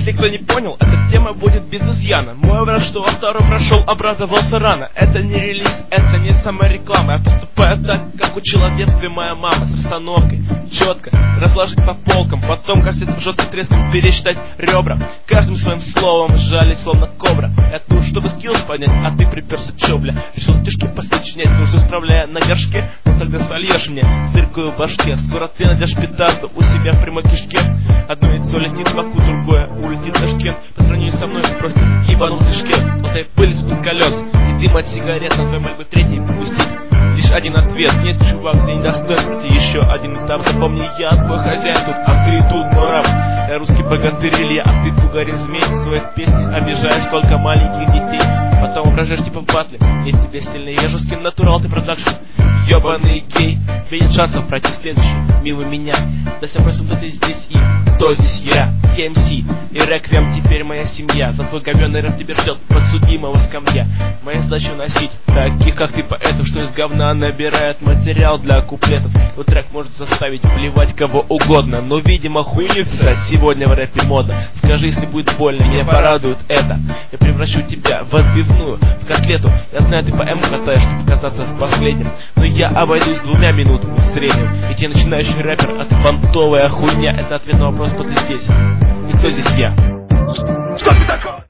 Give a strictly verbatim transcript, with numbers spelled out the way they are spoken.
Если кто не понял, эта тема будет без изъяна. Мой враг, что во второй прошел, обрадовался рано. Это не релиз, это не самореклама. Я поступаю так, как учила в детстве моя мама. С расстановкой, четко, разложить по полкам. Потом кассету жестким треском пересчитать ребра. Каждым своим словом жалить, словно кобра. Я тут, чтобы скилл поднять, а ты приперся, чё, бля? Решил стишки посочинять, нужно справляя на горшке. Ну тогда сольешь мне дыркую в башке. Скоро ты найдешь педанта у себя в прямой кишке. Одно яйцо летит в Баку, другое улетит в Ташкент. По сравнению со мной просто ебанутый шкет. Вот и пыль из-под колес и дым от сигарет. На твой мольбы третий пустить лишь один ответ. Нет, чувак, ты не достоин пройти еще один этап. Запомни, я твой хозяин тут, а ты тут мой раб. Я русский богатырь Илья, а ты тугарин змей. В своих песнях обижаешь только маленьких детей. Потом угрожаешь типа в батле. Есть тебе сильный, я жесткий натурал, ты продакшн. Ёбаный гей, тебе нет шансов пройти в следующий мимо меня. Да все просто кто ты здесь и кто здесь я. кей эм си и Реквием теперь моя семья. За твой говёный рэп тебя ждет подсудимого скамья. Моя задача носить таких как ты поэтов, что из говна набирает материал для куплетов. Вот трек может заставить плевать кого угодно, но видимо хуйница сегодня в рэпе мода. Скажи, если будет больно, меня порадует это. Я превращу тебя в отбивную, в котлету. Я знаю, ты по эм катаешь, чтобы оказаться последним, но я обойдусь двумя минутами в среднем. Ведь я начинающий рэпер, а ты понтовая хуйня. Это ответ на вопрос, кто ты здесь и кто здесь я. Что ты такой?